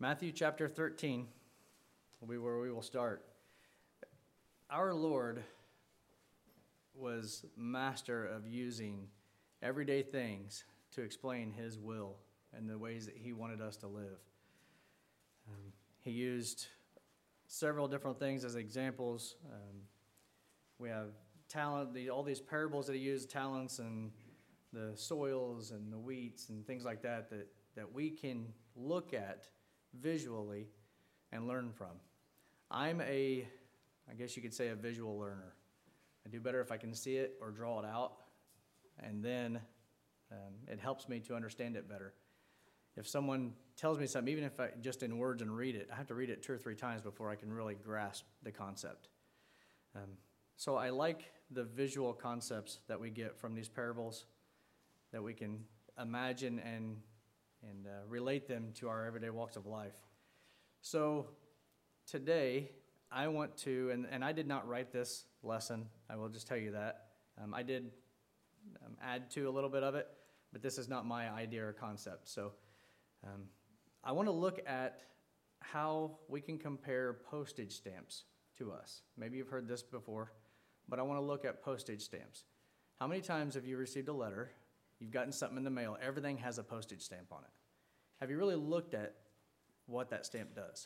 Matthew chapter 13 will be where we will start. Our Lord was master of using everyday things to explain his will and the ways that he wanted us to live. He used several different things as examples. We have talent, all these parables that he used, talents and the soils and the wheats and things like that we can look at visually and learn from. I guess you could say, a visual learner. I do better if I can see it or draw it out, and then it helps me to understand it better. If someone tells me something, even if I just in words and read it, I have to read it 2 or 3 times before I can really grasp the concept. So I like the visual concepts that we get from these parables, that we can imagine and relate them to our everyday walks of life. So today, I want to, and I did not write this lesson, I will just tell you that. I did add to a little bit of it, but this is not my idea or concept. So I want to look at how we can compare postage stamps to us. Maybe you've heard this before, but I want to look at postage stamps. How many times have you received a letter, you've gotten something in the mail, everything has a postage stamp on it? Have you really looked at what that stamp does?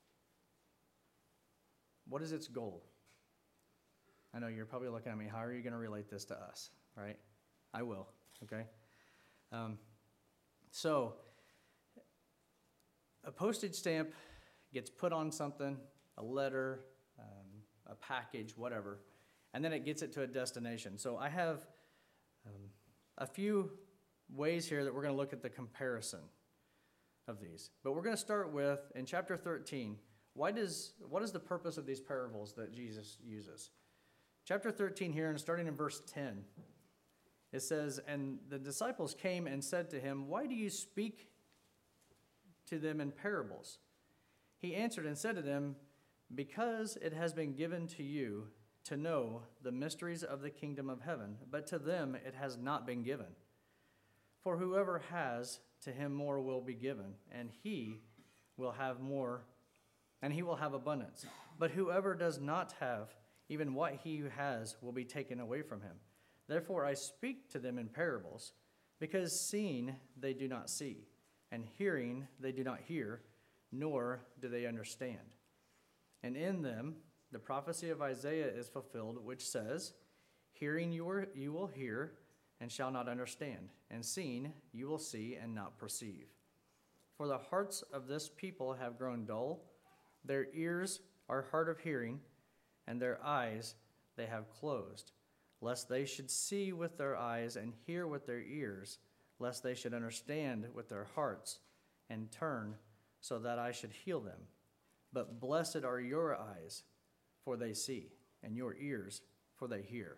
What is its goal? I know you're probably looking at me, how are you going to relate this to us, right? I will, okay? So, a postage stamp gets put on something, a letter, a package, whatever, and then it gets it to a destination. So I have a few ways here that we're going to look at the comparison of these. But we're going to start with, in chapter 13, what is the purpose of these parables that Jesus uses? Chapter 13 here, and starting in verse 10, it says, "And the disciples came and said to him, 'Why do you speak to them in parables?' He answered and said to them, 'Because it has been given to you to know the mysteries of the kingdom of heaven, but to them it has not been given. For whoever has, to him more will be given, and he will have more, and he will have abundance. But whoever does not have, even what he has will be taken away from him. Therefore I speak to them in parables, because seeing they do not see, and hearing they do not hear, nor do they understand. And in them the prophecy of Isaiah is fulfilled, which says, Hearing you will hear, and shall not understand, and seeing you will see and not perceive. For the hearts of this people have grown dull, their ears are hard of hearing, and their eyes they have closed, lest they should see with their eyes and hear with their ears, lest they should understand with their hearts and turn, so that I should heal them. But blessed are your eyes, for they see, and your ears, for they hear.'"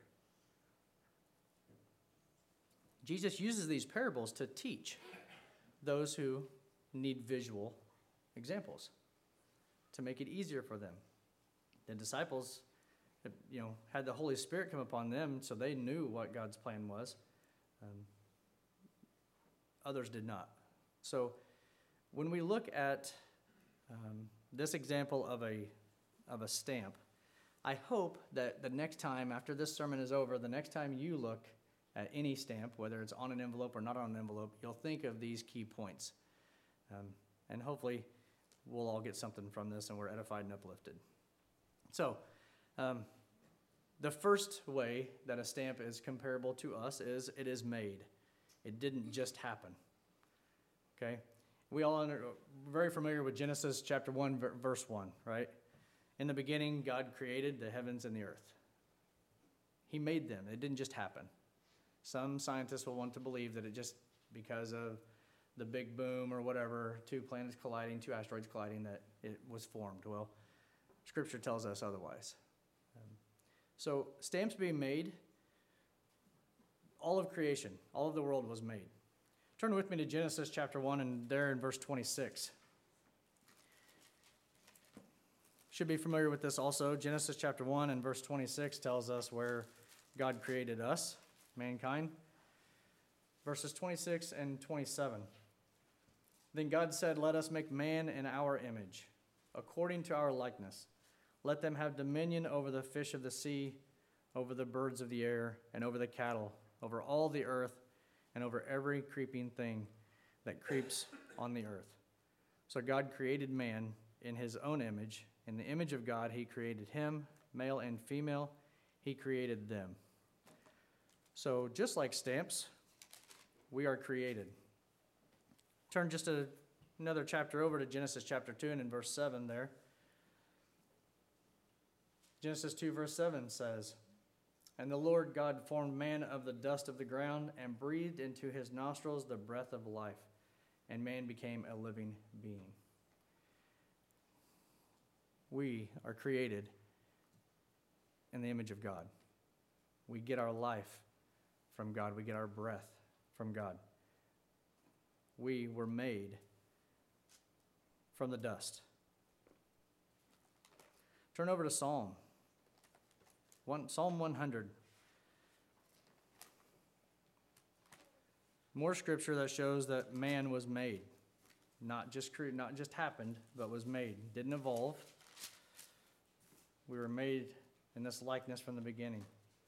Jesus uses these parables to teach those who need visual examples, to make it easier for them. The disciples, had the Holy Spirit come upon them, so they knew what God's plan was. Others did not. So when we look at this example of a stamp, I hope that the next time, after this sermon is over, the next time you look at any stamp, whether it's on an envelope or not on an envelope, you'll think of these key points. And hopefully we'll all get something from this and we're edified and uplifted. So, the first way that a stamp is comparable to us is it is made. It didn't just happen. Okay? We all are very familiar with Genesis chapter 1, verse 1, right? In the beginning, God created the heavens and the earth. He made them. It didn't just happen. Some scientists will want to believe that it just, because of the big boom or whatever, 2 planets colliding, 2 asteroids colliding, that it was formed. Well, Scripture tells us otherwise. So stamps being made, all of creation, all of the world was made. Turn with me to Genesis chapter 1, and there in verse 26. Should be familiar with this also. Genesis chapter 1 and verse 26 tells us where God created us, mankind. Verses 26 and 27. Then God said, "Let us make man in our image, according to our likeness. Let them have dominion over the fish of the sea, over the birds of the air, and over the cattle, over all the earth, and over every creeping thing that creeps on the earth." So God created man in his own image. In the image of God, he created him, male and female, he created them. So just like stamps, we are created. Turn just another chapter over to Genesis chapter 2 and in verse 7 there. Genesis 2 verse 7 says, "And the Lord God formed man of the dust of the ground and breathed into his nostrils the breath of life, and man became a living being." We are created in the image of God. We get our life from God. We get our breath from God. We were made from the dust. Turn over to Psalm 100. More scripture that shows that man was made. Not just happened, but was made. Didn't evolve. We were made in this likeness from the beginning.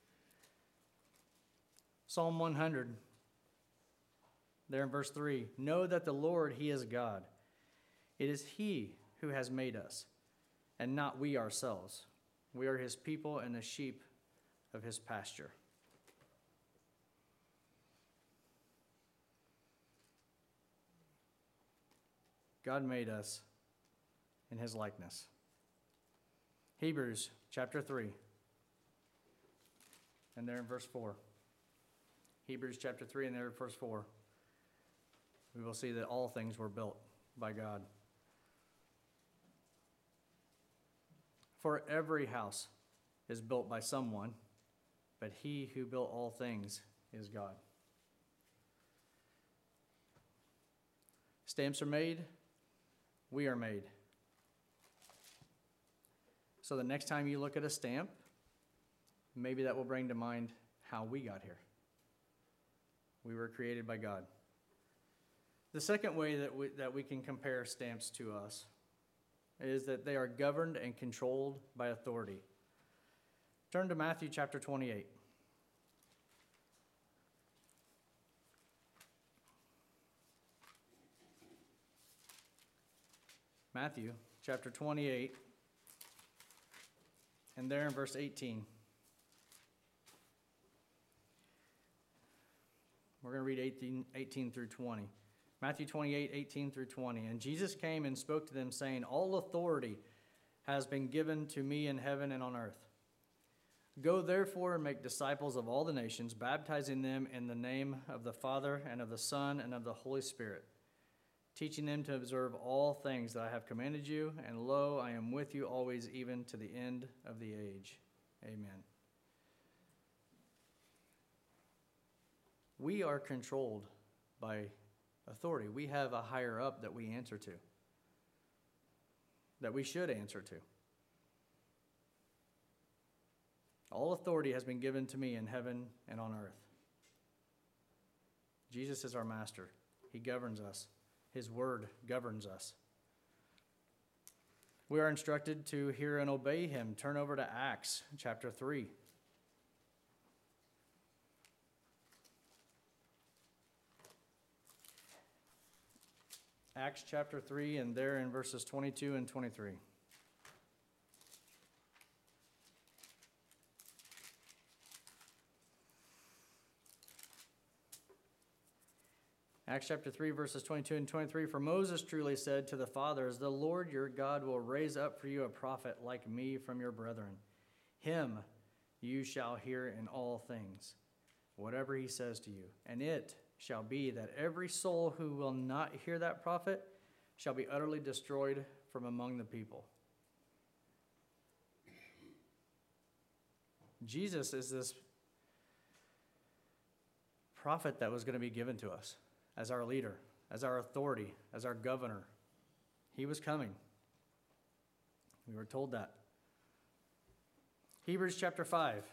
Psalm 100, there in verse 3, "Know that the Lord, he is God. It is he who has made us, and not we ourselves. We are his people and the sheep of his pasture." God made us in his likeness. Hebrews chapter 3, and there in verse 4. Hebrews chapter 3 and there in verse 4. We will see that all things were built by God. "For every house is built by someone, but he who built all things is God." Stamps are made. We are made. So the next time you look at a stamp, maybe that will bring to mind how we got here. We were created by God. The second way that we can compare stamps to us is that they are governed and controlled by authority. Turn to Matthew chapter 28. Matthew chapter 28, and there in verse 18. We're going to read 18 through 20. Matthew 28, 18 through 20. "And Jesus came and spoke to them, saying, 'All authority has been given to me in heaven and on earth. Go therefore and make disciples of all the nations, baptizing them in the name of the Father and of the Son and of the Holy Spirit, teaching them to observe all things that I have commanded you, and lo, I am with you always, even to the end of the age. Amen.'" We are controlled by authority. We have a higher up that we answer to, that we should answer to. "All authority has been given to me in heaven and on earth." Jesus is our master. He governs us. His word governs us. We are instructed to hear and obey him. Turn over to Acts chapter 3. Acts chapter 3, and there in verses 22 and 23. Acts chapter 3, verses 22 and 23. "For Moses truly said to the fathers, 'The Lord your God will raise up for you a prophet like me from your brethren. Him you shall hear in all things, whatever he says to you. And it shall be that every soul who will not hear that prophet shall be utterly destroyed from among the people.'" Jesus is this prophet that was going to be given to us as our leader, as our authority, as our governor. He was coming. We were told that. Hebrews chapter 5.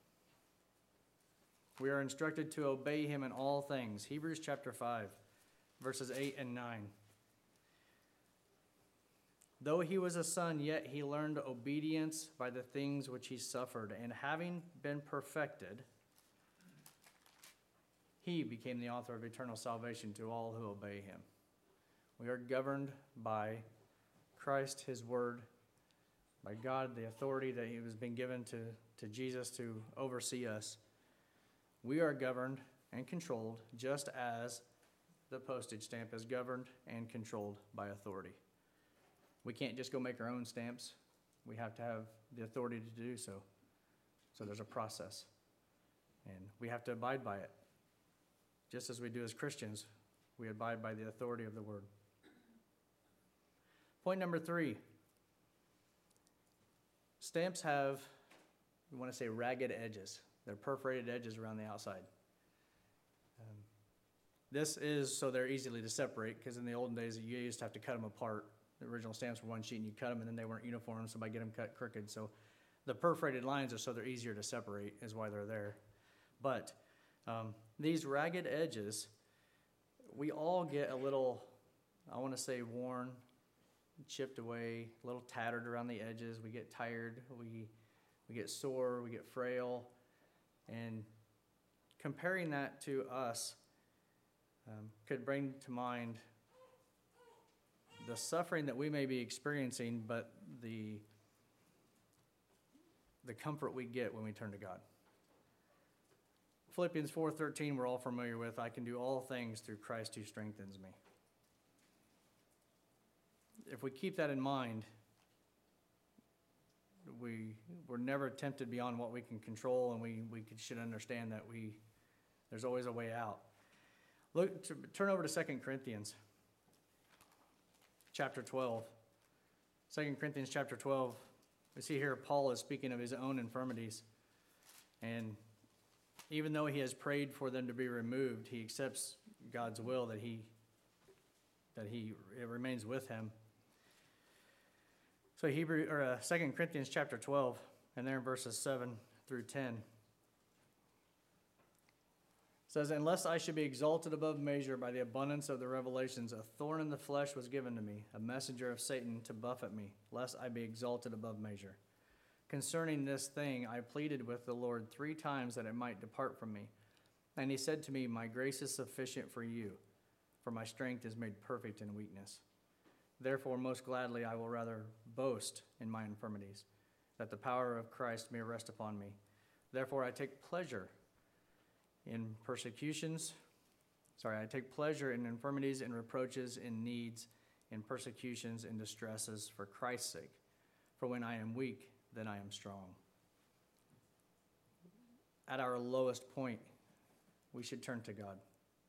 We are instructed to obey him in all things. Hebrews chapter 5, verses 8 and 9. Though he was a son, yet he learned obedience by the things which he suffered, and having been perfected, he became the author of eternal salvation to all who obey him. We are governed by Christ, his word, by God, the authority that he has been given to Jesus to oversee us. We are governed and controlled just as the postage stamp is governed and controlled by authority. We can't just go make our own stamps. We have to have the authority to do so. So there's a process, and we have to abide by it. Just as we do as Christians, we abide by the authority of the word. Point number 3. Stamps have, we want to say, ragged edges. They're perforated edges around the outside. This is so they're easily to separate, because in the olden days, you used to have to cut them apart. The original stamps were one sheet, and you cut them, and then they weren't uniform, so by getting them cut crooked. So the perforated lines are so they're easier to separate, is why they're there. But these ragged edges, we all get a little, I want to say, worn, chipped away, a little tattered around the edges. We get tired, we get sore, we get frail. And comparing that to us could bring to mind the suffering that we may be experiencing, but the comfort we get when we turn to God. Philippians 4:13 we're all familiar with. I can do all things through Christ who strengthens me. If we keep that in mind, we're never tempted beyond what we can control, and we should understand that there's always a way out. Turn over to 2 Corinthians chapter 12. 2 Corinthians chapter 12. We see here Paul is speaking of his own infirmities. And even though he has prayed for them to be removed, he accepts God's will that it remains with him. So 2 Corinthians chapter 12, and there in verses 7 through 10. Says, unless I should be exalted above measure by the abundance of the revelations, a thorn in the flesh was given to me, a messenger of Satan to buffet me, lest I be exalted above measure. Concerning this thing, I pleaded with the Lord 3 times that it might depart from me. And he said to me, my grace is sufficient for you, for my strength is made perfect in weakness. Therefore, most gladly, I will rather boast in my infirmities, that the power of Christ may rest upon me. Therefore, I take pleasure in I take pleasure in infirmities, in reproaches, in needs, in persecutions, in distresses, for Christ's sake. For when I am weak, then I am strong. At our lowest point, we should turn to God.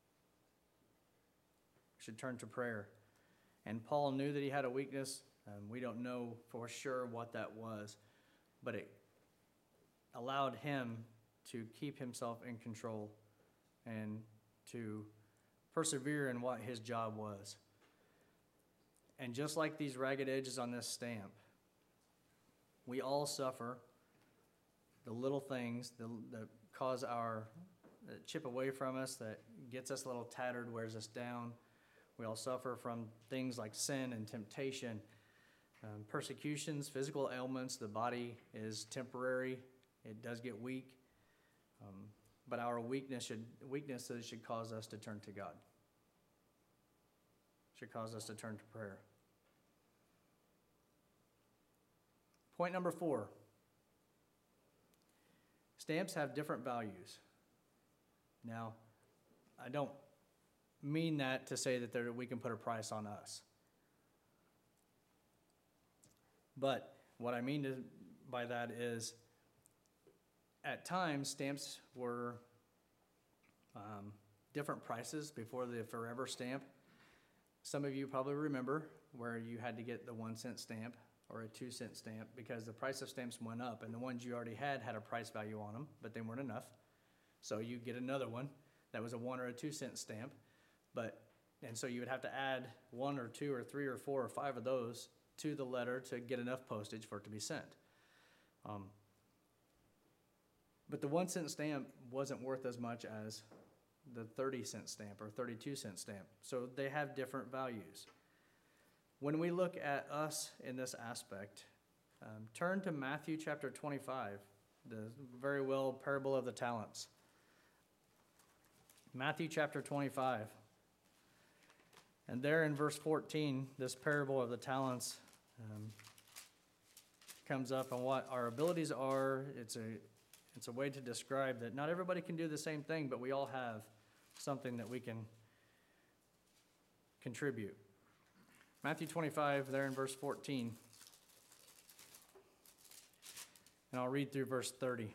We should turn to prayer. And Paul knew that he had a weakness. We don't know for sure what that was, but it allowed him to keep himself in control and to persevere in what his job was. And just like these ragged edges on this stamp, we all suffer the little things that cause that chip away from us, that gets us a little tattered, wears us down. We all suffer from things like sin and temptation, persecutions, physical ailments. The body is temporary. It does get weak. But our weaknesses should cause us to turn to God. Should cause us to turn to prayer. Point number 4. Stamps have different values. Now, I don't mean that to say that we can put a price on us. But what I mean by that is, at times, stamps were different prices before the forever stamp. Some of you probably remember where you had to get the 1-cent stamp or a 2-cent stamp because the price of stamps went up, and the ones you already had a price value on them, but they weren't enough. So you get another one that was a 1 or a 2-cent stamp, and so you would have to add 1 or 2 or 3 or 4 or 5 of those to the letter to get enough postage for it to be sent. But the 1-cent stamp wasn't worth as much as the 30-cent stamp or 32-cent stamp. So they have different values. When we look at us in this aspect, turn to Matthew chapter 25, the very well parable of the talents. Matthew chapter 25. And there in verse 14, this parable of the talents comes up, and what our abilities are. It's a way to describe that not everybody can do the same thing, but we all have something that we can contribute. Matthew 25, there in verse 14. And I'll read through verse 30.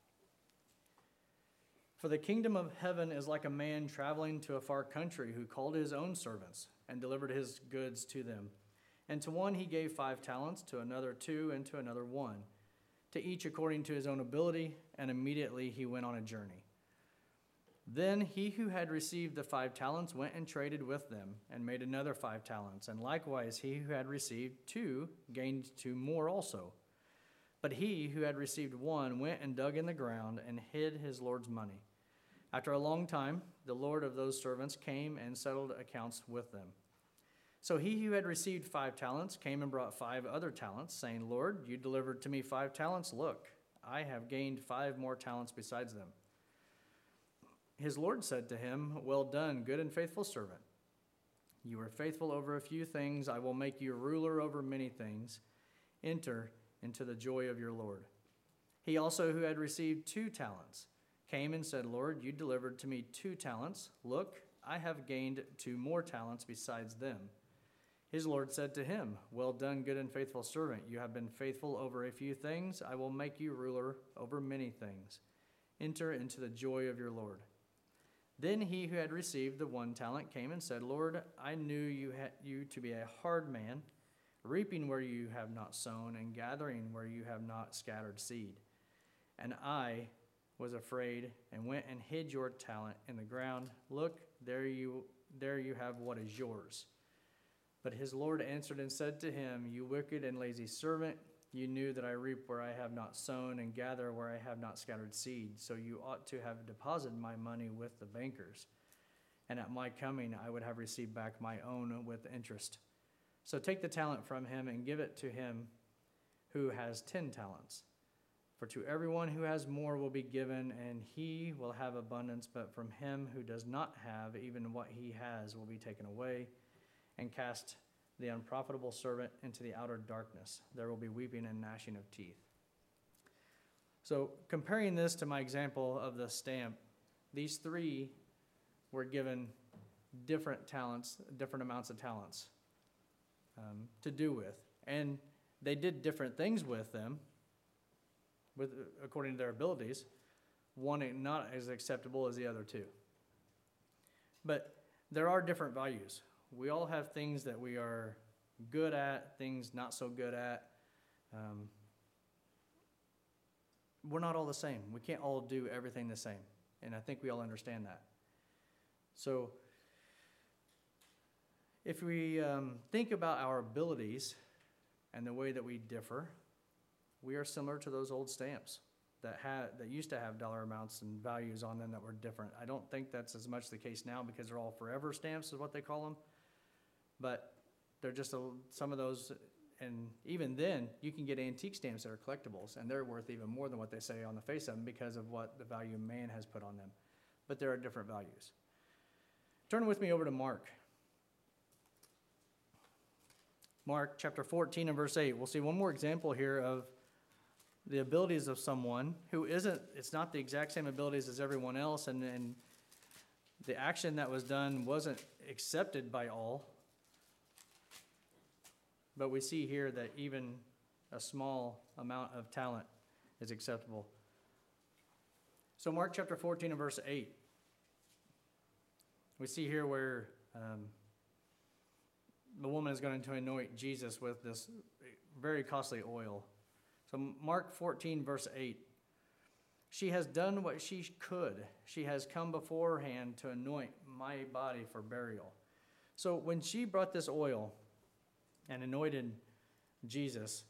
For the kingdom of heaven is like a man traveling to a far country who called his own servants and delivered his goods to them. And to one he gave 5 talents, to another 2, and to another 1, to each according to his own ability, and immediately he went on a journey. Then he who had received the 5 talents went and traded with them, and made another 5 talents. And likewise he who had received 2 gained 2 more also. But he who had received 1 went and dug in the ground and hid his Lord's money. After a long time, the Lord of those servants came and settled accounts with them. So he who had received 5 talents came and brought 5 other talents, saying, Lord, you delivered to me 5 talents. Look, I have gained 5 more talents besides them. His Lord said to him, Well done, good and faithful servant. You are faithful over a few things. I will make you ruler over many things. Enter into the joy of your Lord. He also who had received 2 talents came and said, Lord, you delivered to me 2 talents. Look, I have gained 2 more talents besides them. His Lord said to him, Well done, good and faithful servant. You have been faithful over a few things. I will make you ruler over many things. Enter into the joy of your Lord. Then he who had received the 1 talent came and said, Lord, I knew you to be a hard man, reaping where you have not sown and gathering where you have not scattered seed. And I was afraid and went and hid your talent in the ground. Look, there you have what is yours. But his Lord answered and said to him, You wicked and lazy servant, you knew that I reap where I have not sown and gather where I have not scattered seed. So you ought to have deposited my money with the bankers. And at my coming I would have received back my own with interest. So take the talent from him and give it to him who has 10 talents. For to everyone who has more will be given, and he will have abundance. But from him who does not have, even what he has will be taken away. And cast the unprofitable servant into the outer darkness. There will be weeping and gnashing of teeth. So comparing this to my example of the stamp, these 3 were given different talents, different amounts of talents to do with. And they did different things with them, according to their abilities. One not as acceptable as the other 2. But there are different values. We all have things that we are good at, things not so good at. We're not all the same. We can't all do everything the same. And I think we all understand that. So if we think about our abilities and the way that we differ, we are similar to those old stamps that used to have dollar amounts and values on them that were different. I don't think that's as much the case now because they're all forever stamps is what they call them. But they're just some of those, and even then, you can get antique stamps that are collectibles, and they're worth even more than what they say on the face of them because of what the value man has put on them. But there are different values. Turn with me over to Mark. Mark chapter 14 and verse 8. We'll see one more example here of the abilities of someone who it's not the exact same abilities as everyone else, and the action that was done wasn't accepted by all. But we see here that even a small amount of talent is acceptable. So Mark chapter 14 and verse 8. We see here where the woman is going to anoint Jesus with this very costly oil. So Mark 14 verse 8. She has done what she could. She has come beforehand to anoint my body for burial. So when she brought this oil and anointed Jesus,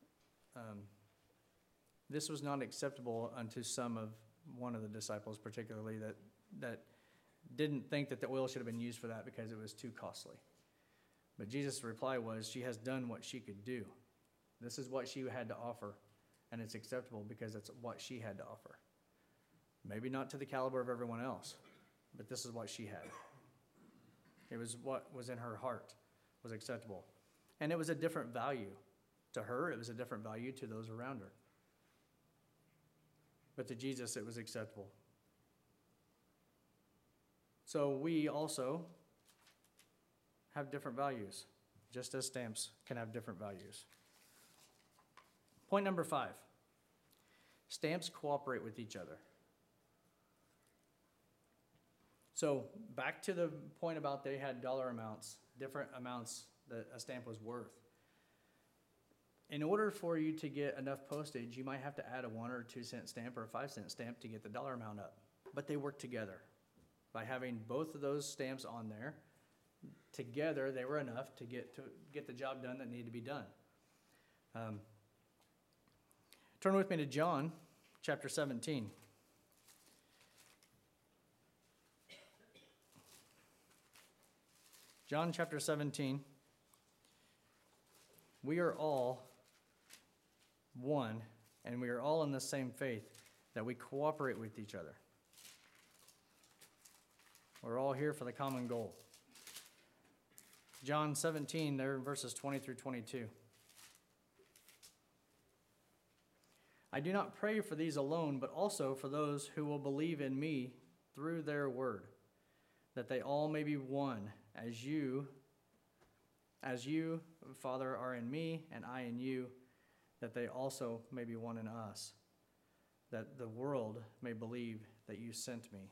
this was not acceptable unto one of the disciples particularly, that didn't think that the oil should have been used for that because it was too costly. But Jesus' reply was, she has done what she could do. This is what she had to offer, and it's acceptable because it's what she had to offer. Maybe not to the caliber of everyone else, but this is what she had. It was what was in her heart was acceptable. And it was a different value. To her, it was a different value to those around her. But to Jesus, it was acceptable. So we also have different values, just as stamps can have different values. Point number 5, stamps cooperate with each other. So back to the point about they had dollar amounts, different amounts that a stamp was worth. In order for you to get enough postage, you might have to add a 1 or 2 cent stamp or a 5 cent stamp to get the dollar amount up. But they work together. By having both of those stamps on there, together they were enough to get the job done that needed to be done. Turn with me to John chapter 17. John chapter 17. We are all one, and we are all in the same faith, that we cooperate with each other. We're all here for the common goal. John 17, there in verses 20 through 22. I do not pray for these alone, but also for those who will believe in me through their word, that they all may be one, as you, Father, are in me, and I in you, that they also may be one in us, that the world may believe that you sent me.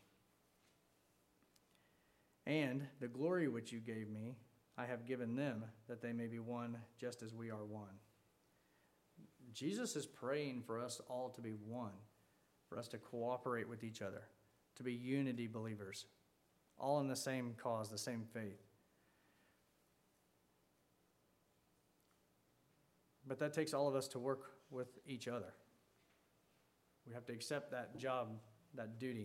And the glory which you gave me, I have given them, that they may be one just as we are one. Jesus is praying for us all to be one, for us to cooperate with each other, to be unity believers, all in the same cause, the same faith. But that takes all of us to work with each other. We have to accept that job, that duty.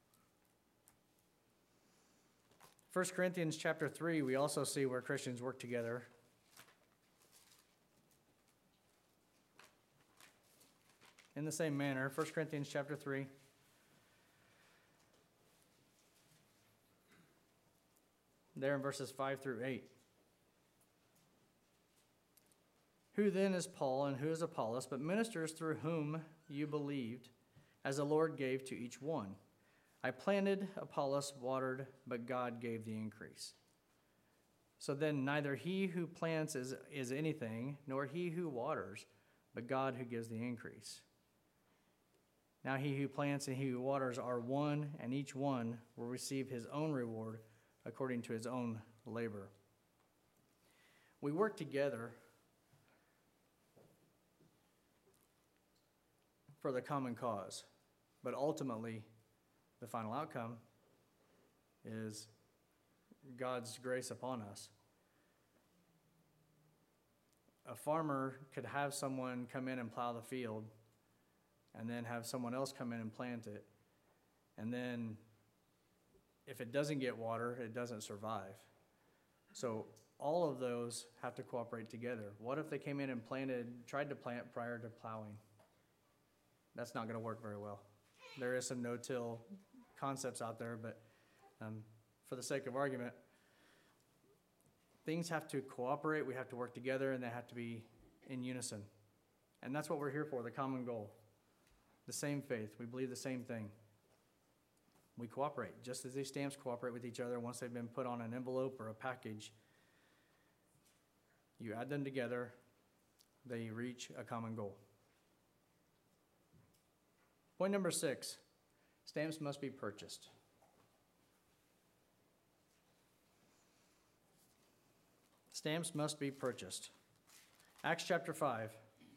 1 Corinthians chapter 3, we also see where Christians work together. In the same manner, 1 Corinthians chapter 3. There in verses 5 through 8. Who then is Paul and who is Apollos, but ministers through whom you believed, as the Lord gave to each one? I planted, Apollos watered, but God gave the increase. So then neither he who plants is anything, nor he who waters, but God who gives the increase. Now he who plants and he who waters are one, and each one will receive his own reward according to his own labor. We work together for the common cause, but ultimately the final outcome is God's grace upon us. A farmer could have someone come in and plow the field, and then have someone else come in and plant it. And then if it doesn't get water, it doesn't survive. So all of those have to cooperate together. What if they came in and tried to plant prior to plowing? That's not going to work very well. There is some no-till concepts out there, but for the sake of argument, things have to cooperate, we have to work together, and they have to be in unison. And that's what we're here for, the common goal. The same faith. We believe the same thing. We cooperate, just as these stamps cooperate with each other once they've been put on an envelope or a package. You add them together, they reach a common goal. Point number 6, stamps must be purchased. Stamps must be purchased. Acts chapter 5.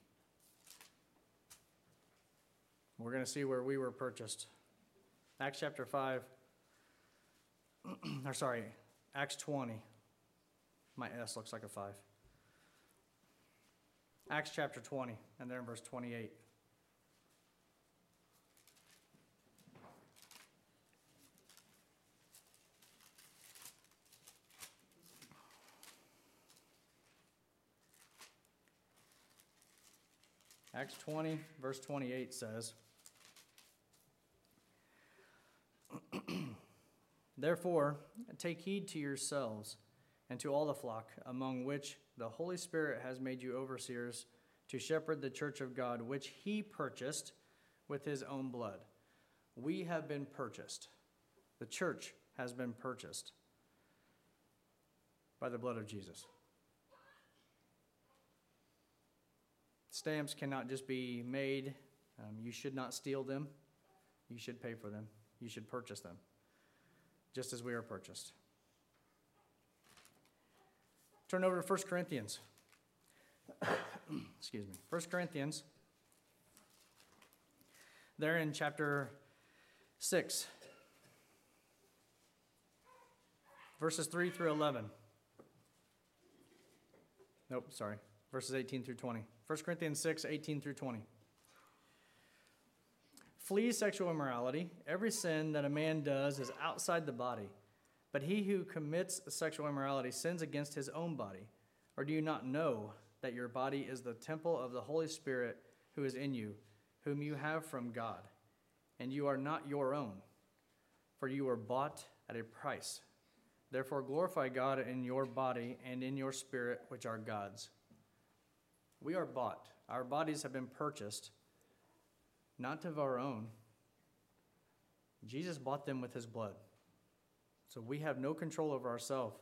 We're going to see where we were purchased. Acts chapter 5, Acts 20. My S looks like a 5. Acts chapter 20, and there in verse 28. Acts 20, verse 28 says, "Therefore, take heed to yourselves and to all the flock, among which the Holy Spirit has made you overseers, to shepherd the church of God, which he purchased with his own blood." We have been purchased. The church has been purchased by the blood of Jesus. Stamps cannot just be made. You should not steal them. You should pay for them. You should purchase them, just as we are purchased. Turn over to 1 Corinthians. Excuse me. 1 Corinthians. There in chapter 6, verses 3 through 11. Nope, sorry. Verses 18 through 20. 1 Corinthians 6, 18 through 20. "Flee sexual immorality. Every sin that a man does is outside the body. But he who commits sexual immorality sins against his own body. Or do you not know that your body is the temple of the Holy Spirit who is in you, whom you have from God? And you are not your own, for you were bought at a price. Therefore glorify God in your body and in your spirit, which are God's." We are bought. Our bodies have been purchased, not of our own. Jesus bought them with his blood. So we have no control over ourselves.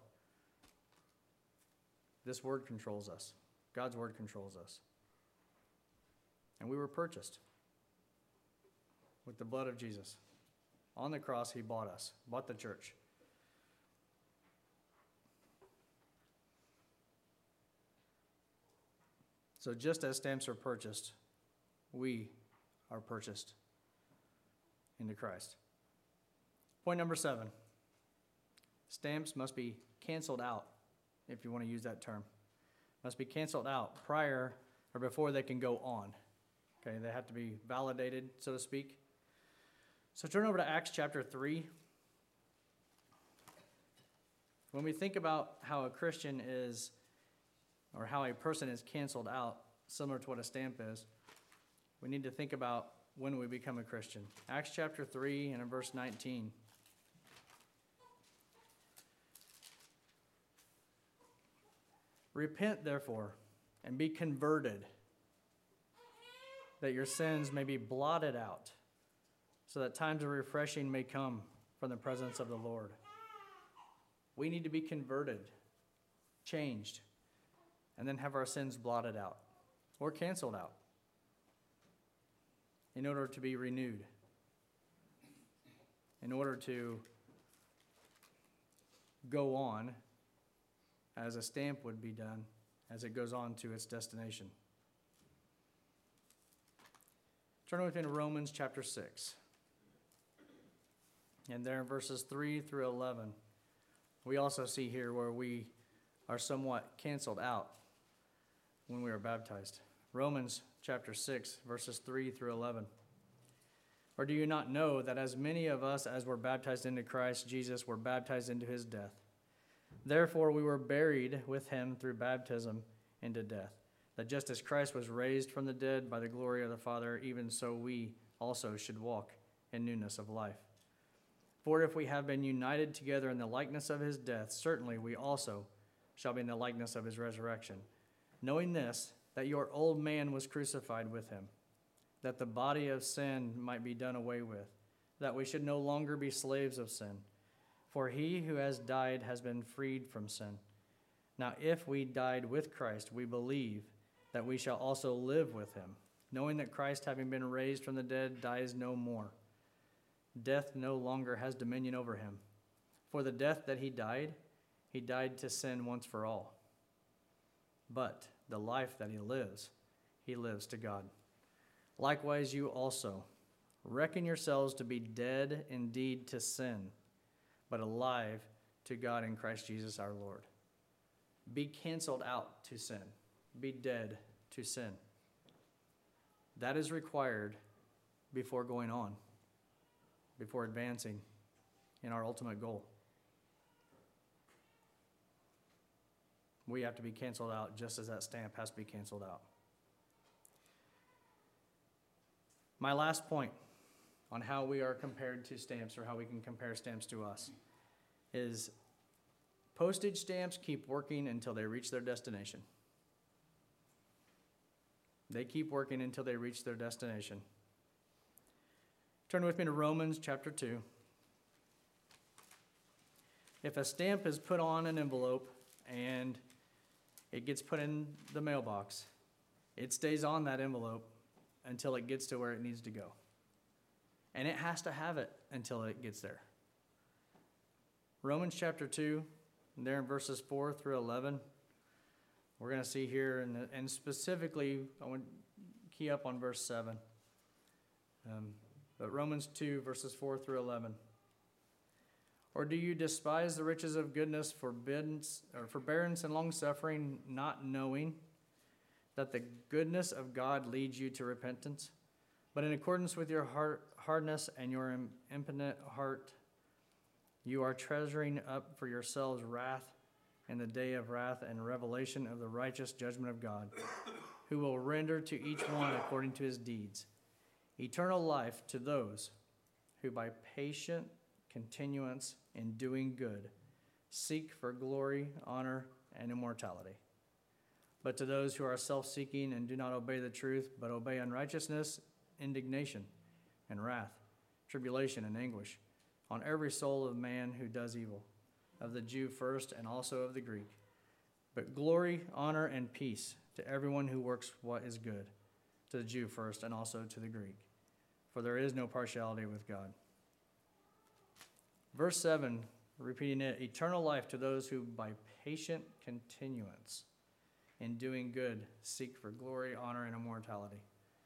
This word controls us. God's word controls us. And we were purchased with the blood of Jesus. On the cross, he bought us, bought the church. So just as stamps are purchased, we are purchased into Christ. Point number 7. Stamps must be canceled out, if you want to use that term. Must be canceled out prior or before they can go on. Okay, they have to be validated, so to speak. So turn over to Acts chapter 3. When we think about how a Christian is, or how a person is canceled out, similar to what a stamp is, we need to think about when we become a Christian. Acts chapter 3 and in verse 19. "Repent, therefore, and be converted, that your sins may be blotted out, so that times of refreshing may come from the presence of the Lord." We need to be converted, changed, and then have our sins blotted out or canceled out in order to be renewed, in order to go on as a stamp would be done as it goes on to its destination. Turn with me to Romans chapter 6. And there in verses 3 through 11, we also see here where we are somewhat canceled out when we are baptized. Romans chapter 6, verses 3 through 11. "Or do you not know that as many of us as were baptized into Christ Jesus were baptized into his death? Therefore we were buried with him through baptism into death, that just as Christ was raised from the dead by the glory of the Father, even so we also should walk in newness of life. For if we have been united together in the likeness of his death, certainly we also shall be in the likeness of his resurrection. Knowing this, that your old man was crucified with him, that the body of sin might be done away with, that we should no longer be slaves of sin. For he who has died has been freed from sin. Now if we died with Christ, we believe that we shall also live with him, knowing that Christ, having been raised from the dead, dies no more. Death no longer has dominion over him. For the death that he died to sin once for all. But the life that he lives to God. Likewise, you also reckon yourselves to be dead indeed to sin, but alive to God in Christ Jesus our Lord. Be canceled out to sin. Be dead to sin. That is required before going on, before advancing in our ultimate goal. We have to be canceled out just as that stamp has to be canceled out. My last point on how we are compared to stamps, or how we can compare stamps to us, is postage stamps keep working until they reach their destination. They keep working until they reach their destination. Turn with me to Romans chapter 2. If a stamp is put on an envelope and it gets put in the mailbox, it stays on that envelope until it gets to where it needs to go. And it has to have it until it gets there. Romans chapter 2, there in verses 4 through 11, we're going to see here, and specifically, I want to key up on verse 7. But Romans 2, verses 4 through 11. Or do you despise the riches of goodness, forbearance and long-suffering, not knowing that the goodness of God leads you to repentance? But in accordance with your hardness and your impotent heart, you are treasuring up for yourselves wrath in the day of wrath and revelation of the righteous judgment of God, who will render to each one according to his deeds eternal life to those who by patient continuance in doing good seek for glory, honor, and immortality. But to those who are self-seeking and do not obey the truth, but obey unrighteousness, indignation and wrath, tribulation and anguish on every soul of man who does evil, of the Jew first and also of the Greek. But glory, honor, and peace to everyone who works what is good, to the Jew first and also to the Greek. For there is no partiality with God. Verse 7, repeating it, eternal life to those who by patient continuance in doing good seek for glory, honor, and immortality.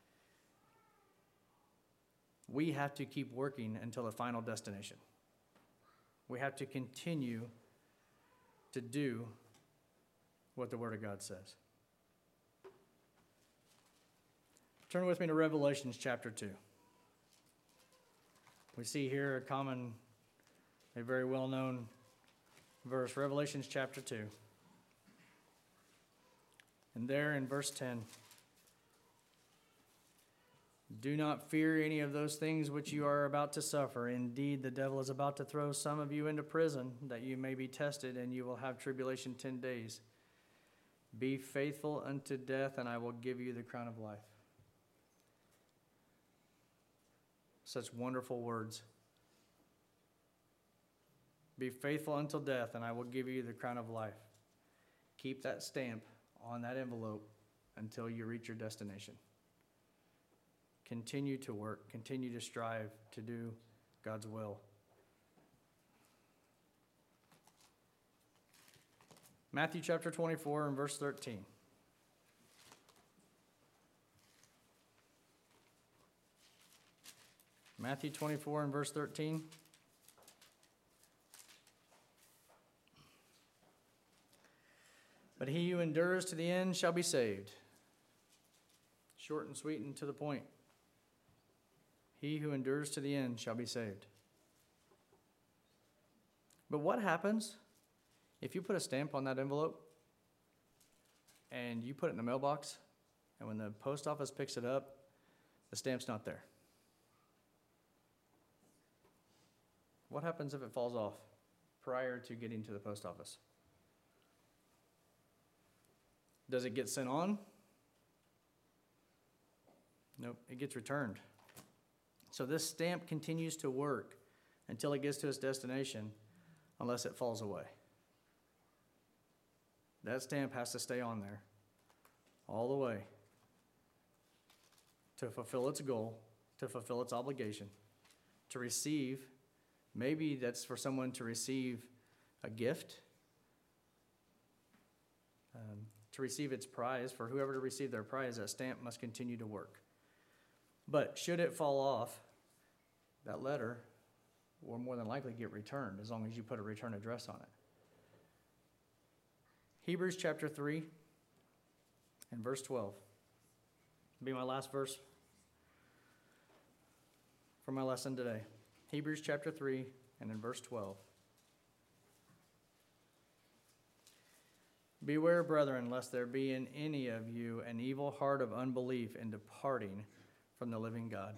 We have to keep working until the final destination. We have to continue to do what the Word of God says. Turn with me to Revelation chapter 2. We see here a very well-known verse, Revelation chapter 2. And there in verse 10, do not fear any of those things which you are about to suffer. Indeed, the devil is about to throw some of you into prison, that you may be tested, and you will have tribulation 10 days. Be faithful unto death, and I will give you the crown of life. Such wonderful words. Be faithful until death, and I will give you the crown of life. Keep that stamp on that envelope until you reach your destination. Continue to work, continue to strive to do God's will. Matthew chapter 24 and verse 13. Matthew 24 and verse 13. But he who endures to the end shall be saved. Short and sweet and to the point. He who endures to the end shall be saved. But what happens if you put a stamp on that envelope and you put it in the mailbox, and when the post office picks it up, the stamp's not there? What happens if it falls off prior to getting to the post office? Does it get sent on? Nope, it gets returned. So this stamp continues to work until it gets to its destination, unless it falls away. That stamp has to stay on there all the way to fulfill its goal, to fulfill its obligation, to receive. Maybe that's for someone to receive a gift, to receive its prize. For whoever to receive their prize, that stamp must continue to work. But should it fall off, that letter will more than likely get returned as long as you put a return address on it. Hebrews chapter 3 and verse 12. It'll be my last verse for my lesson today. Hebrews chapter 3 and in verse 12. Beware, brethren, lest there be in any of you an evil heart of unbelief in departing from the living God.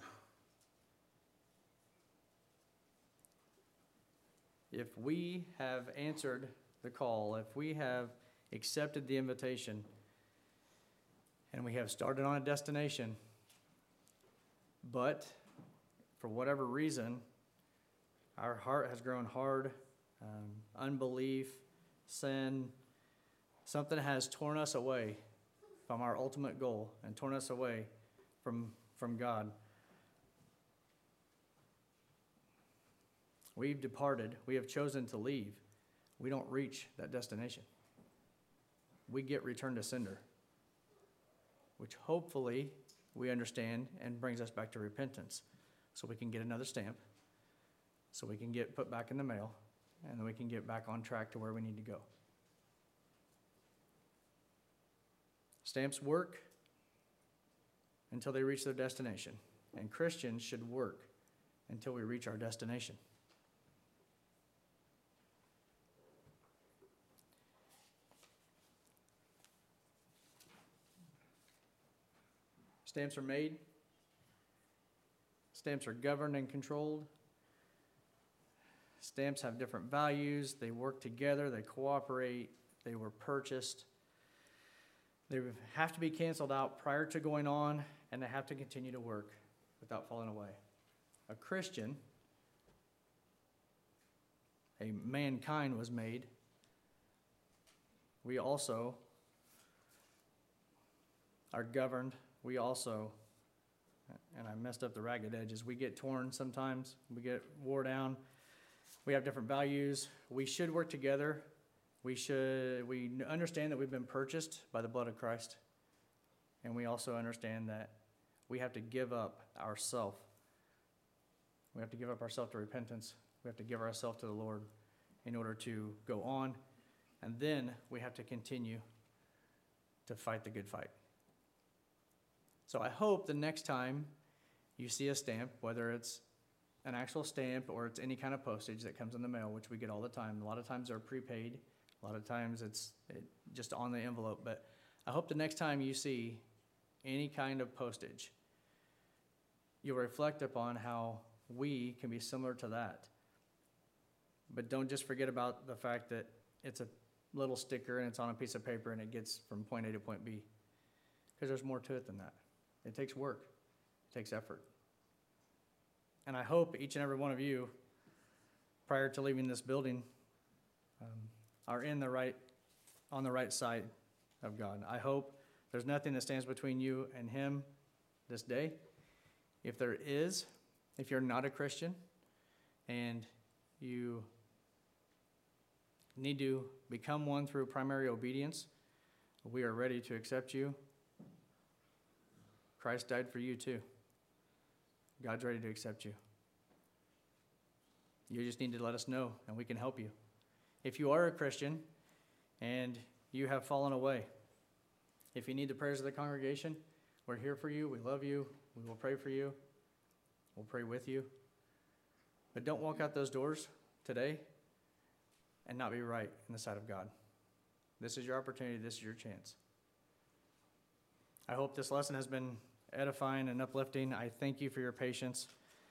If we have answered the call, if we have accepted the invitation, and we have started on a destination, but for whatever reason, our heart has grown hard, unbelief, sin, something has torn us away from our ultimate goal and torn us away from God. We've departed. We have chosen to leave. We don't reach that destination. We get returned to sender, which hopefully we understand and brings us back to repentance, so we can get another stamp, so we can get put back in the mail, and then we can get back on track to where we need to go. Stamps work until they reach their destination, and Christians should work until we reach our destination. Stamps are made. Stamps are governed and controlled. Stamps have different values. They work together. They cooperate. They were purchased. They have to be canceled out prior to going on, and they have to continue to work without falling away. A Christian, a mankind was made. We also are governed. We also, and I messed up the ragged edges, we get torn sometimes. We get wore down. We have different values. We should work together. We understand that we've been purchased by the blood of Christ. And we also understand that we have to give up ourselves. We have to give up ourselves to repentance. We have to give ourselves to the Lord in order to go on. And then we have to continue to fight the good fight. So I hope the next time you see a stamp, whether it's an actual stamp or it's any kind of postage that comes in the mail, which we get all the time. A lot of times they're prepaid. A lot of times it's just on the envelope. But I hope the next time you see any kind of postage, you'll reflect upon how we can be similar to that. But don't just forget about the fact that it's a little sticker and it's on a piece of paper and it gets from point A to point B. Because there's more to it than that. It takes work. It takes effort. And I hope each and every one of you, prior to leaving this building, are on the right side of God. I hope there's nothing that stands between you and Him this day. If there is, if you're not a Christian and you need to become one through primary obedience, we are ready to accept you. Christ died for you too. God's ready to accept you. You just need to let us know, and we can help you. If you are a Christian and you have fallen away, if you need the prayers of the congregation, we're here for you. We love you. We will pray for you. We'll pray with you. But don't walk out those doors today and not be right in the sight of God. This is your opportunity. This is your chance. I hope this lesson has been edifying and uplifting. I thank you for your patience.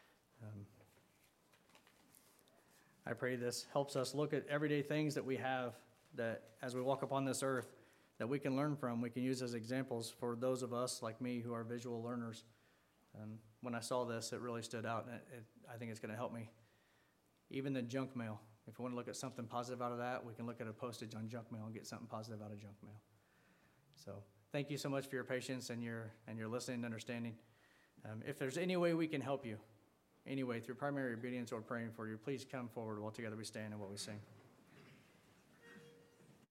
I pray this helps us look at everyday things that we have that as we walk upon this earth that we can learn from, we can use as examples for those of us like me who are visual learners. When I saw this, it really stood out, and I think it's going to help me. Even the junk mail. If we want to look at something positive out of that, we can look at a postage on junk mail and get something positive out of junk mail. So thank you so much for your patience and your listening and understanding. If there's any way we can help you, anyway, through primary obedience or praying for you, please come forward while together we stand and while we sing.